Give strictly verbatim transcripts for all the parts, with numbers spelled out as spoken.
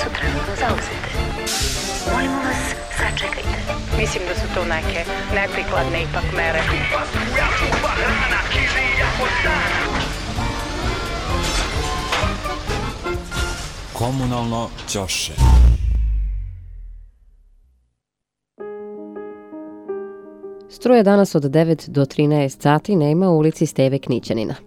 su trenutno zauzete. Molimo vas, sačekajte. Mislim da su to neke neprikladne ipak mere. Komunalno ćoše. Struje danas od devet do trinaest sati nema u ulici Steve Knićanina.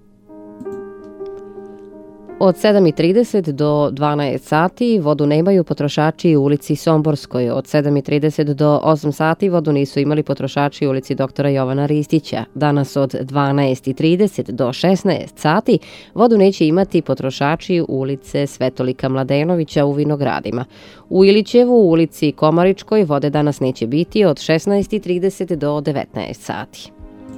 Od sedam i trideset do dvanaest sati vodu nemaju potrošači u ulici Somborskoj. Od sedam i trideset do osam sati vodu nisu imali potrošači u ulici doktora Jovana Ristića. Danas od dvanaest i trideset do šesnaest sati vodu neće imati potrošači u ulice Svetolika Mladenovića u Vinogradima. U Ilićevu u ulici Komaričkoj vode danas neće biti od šesnaest i trideset do devetnaest sati.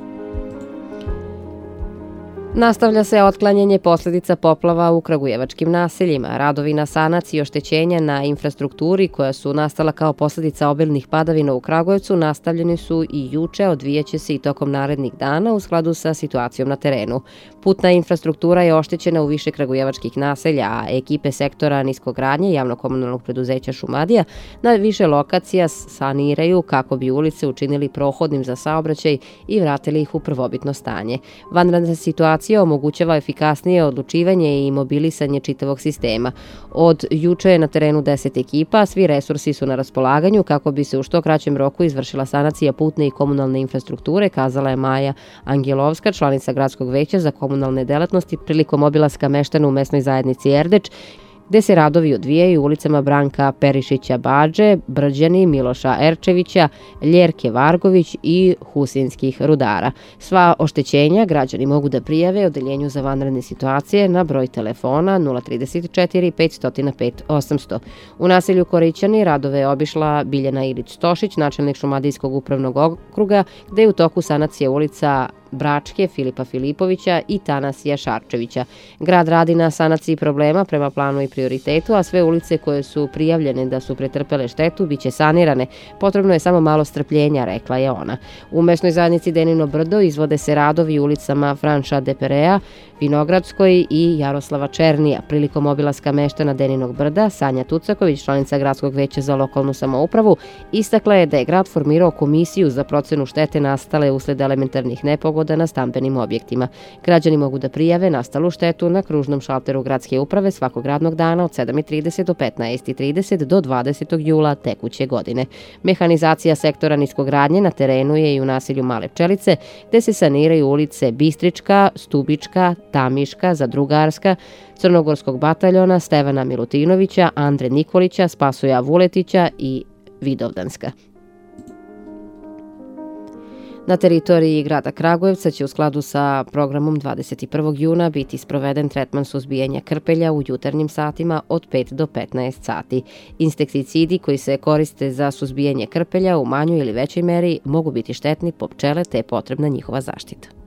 Nastavlja se otklanjanje posljedica poplava u kragujevačkim naseljima. Radovi na sanaciji oštećenja na infrastrukturi koja su nastala kao posljedica obilnih padavina u Kragujevcu nastavljeni su i juče, odvijaće se i tokom narednih dana u skladu sa situacijom na terenu. Putna infrastruktura je oštećena u više kragujevačkih naselja, a ekipe sektora niskogradnje javno-komunalnog preduzeća Šumadija na više lokacija saniraju kako bi ulice učinili prohodnim za saobraćaj i vratili ih u prvobitno stanje. Vanredna situacija omogućava efikasnije odlučivanje i mobilisanje čitavog sistema. Od juče je na terenu deset ekipa, svi resursi su na raspolaganju kako bi se u što kraćem roku izvršila sanacija putne i komunalne infrastrukture, kazala je Maja Angelovska, članica Gradskog veća za komunalne delatnosti prilikom obilaska meštana u mesnoj zajednici Erdeč, gde se radovi odvijaju u ulicama Branka Perišića Badže, Brđani, Miloša Erčevića, Ljerke Vargović i Husinskih rudara. Sva oštećenja građani mogu da prijave Odeljenju za vanredne situacije na broj telefona nula trideset četiri pet zero pet osam zero zero. U naselju Korićani radove je obišla Biljana Ilić-Stošić, načelnik Šumadijskog upravnog okruga, gde je u toku sanacije ulica Bračke, Filipa Filipovića i Tanasija Šarčevića. Grad radi na sanaciji problema prema planu i prioritetu, a sve ulice koje su prijavljene da su pretrpele štetu biće sanirane. Potrebno je samo malo strpljenja, rekla je ona. U mesnoj zajednici Denino Brdo izvode se radovi ulicama Franša Deperea, Vinogradskoj i Jaroslava Černija. Prilikom obilaska meštana Deninog Brda, Sanja Tucaković, članica Gradskog veća za lokalnu samoupravu, istakla je da je grad formirao komisiju za procenu štete nastale usled elementarnih nepogoda na stambenim objektima. Građani mogu da prijave nastalu štetu na kružnom šalteru gradske uprave svakog radnog dana od sedam i trideset do petnaest i trideset do dvadesetog jula tekuće godine. Mehanizacija sektora niskogradnje na terenu je i u naselju Male Pčelice, gde se saniraju ulice Bistrička, Stubička, Tamiška, Zadrugarska, Crnogorskog bataljona, Stevana Milutinovića, Andre Nikolića, Spasoja Vuletića i Vidovdanska. Na teritoriji grada Kragujevca će u skladu sa programom dvadeset prvog juna biti sproveden tretman suzbijanja krpelja u jutarnjim satima od pet do petnaest sati. Insekticidi koji se koriste za suzbijanje krpelja u manjoj ili većoj meri mogu biti štetni po pčele, te je potrebna njihova zaštita.